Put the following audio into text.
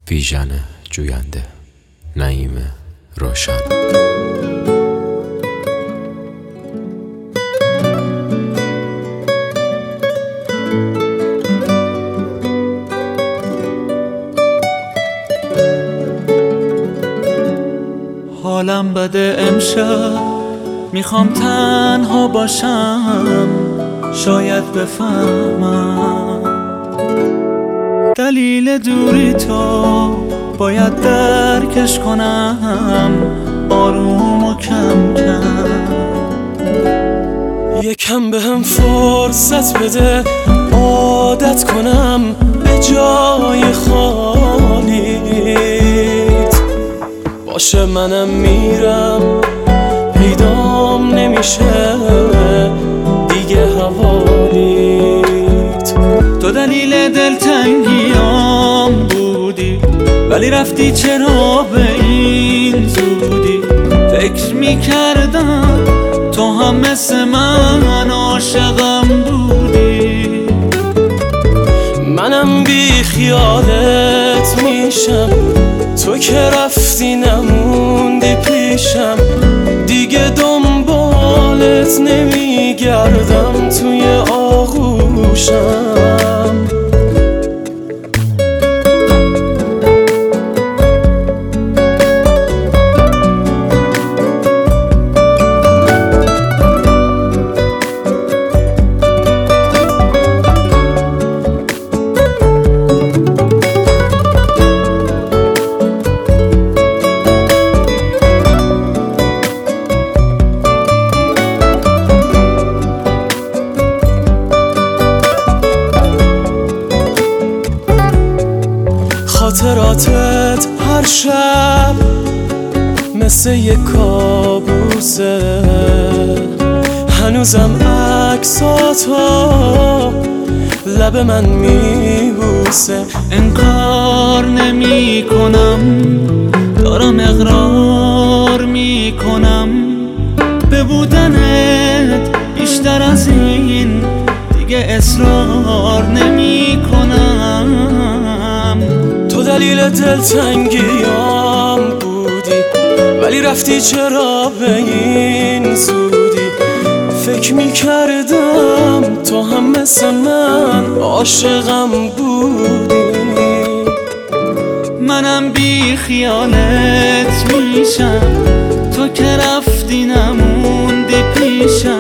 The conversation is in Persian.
ویژن جوینده، نعیم روشن. حالم بده امشب، میخوام تنها باشم، شاید بفهمم دلیل دوری تو، باید درکش کنم آروم و کم کم. یکم بهم فرصت بده عادت کنم به جای خالیت، باشه منم میرم پیدام نمیشه دیگه حوالیت. تو دلیل دلتنگیام بودی ولی رفتی چرا به این زودی؟ فکر میکردم تو هم مثل من عاشقم بودی. منم بی خیالت میشم، تو که رفتی نموندی پیشم، دیگه دنبالت نمیگردم توی آغوشم. خاطراتت هر شب مثل یک کابوسه، هنوزم عکساتو لب من میبوسه. انکار نمی کنم، دارم اقرار می کنم به بودنت بیشتر از این، دیگه اصرار نمی کنم. تو دلیل دلتنگیام بودی ولی رفتی چرا به این زودی؟ فکر میکردم تو هم مثل من عاشقم بودی. منم بی خیالت میشم، تو که رفتی نموندی پیشم،